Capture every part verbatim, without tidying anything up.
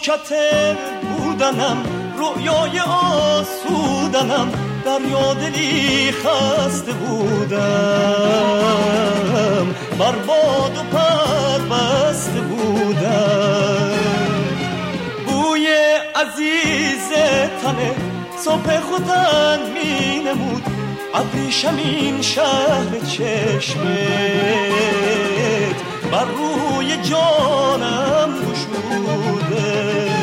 شوکت بودنم، رویای آسودنم، دریا دلی خسته بودم، بر باد و پر بسته بودم. بوی عزیز تنه صبح خودن می نمود، ابریشم این شهر چشمت بر روی جانم گشوده.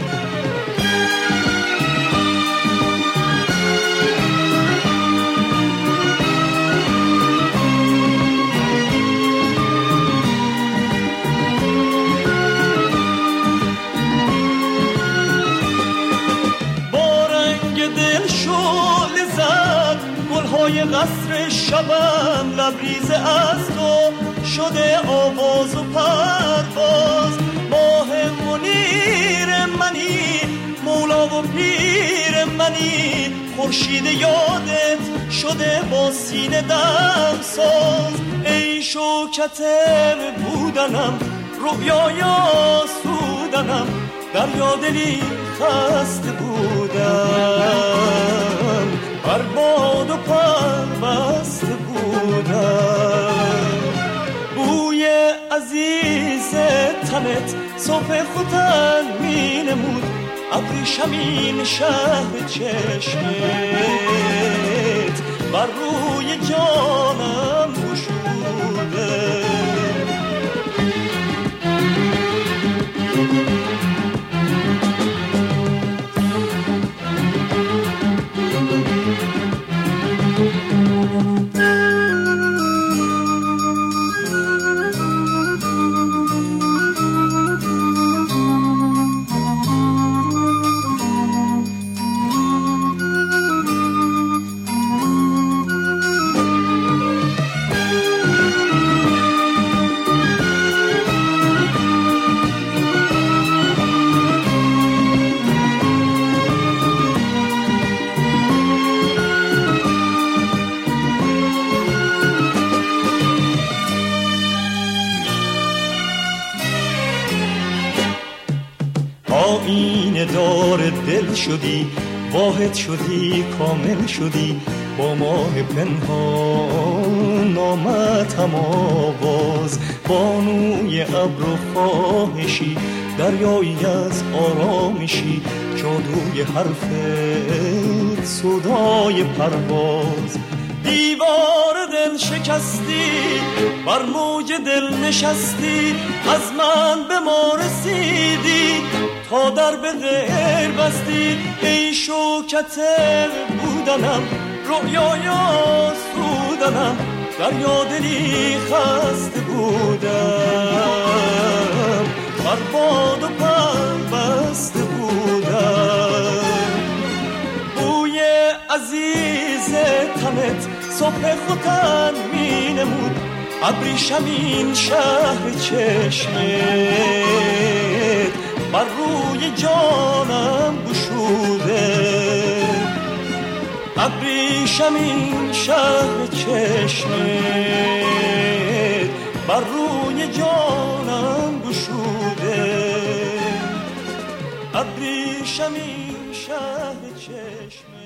های قصر شبم لبریز از تو شده آواز و پرواز. ماه منیر منی، مولا و پیر منی، خورشید یادت شده با سینه دم ساز. ای شوکت بودنم، رویای آسودنم، دریا دلی خسته بودم، بر باد و پر بسته بودم. بوی عزیز تنت صبح خودن می نمود، ابریشم این شهر چشمت بر روی جانم گشوده. آینه دار دل شدی، واحد شدی، کامل شدی، با ماه پنهان نامتم آواز. بانوی ابر و خواهشی، دریایی از آرامشی، جادوی حرفت صدای پرواز. دیوار دل شکستی، بر موج دل نشستی، از من به ما رسیدی، تا در به غیر بستی. ای شوکت بودنم، رویای آسودنم، دریا دلی خسته بودم، بر باد و پر بسته بودم. بوی عزیز تنت صبح خودن می نمود، ابریشم این شهر چشمت بر روی جانم گشوده. ابریشم این شهر چشمت بر روی جانم گشوده. ابریشم این شهر چشمت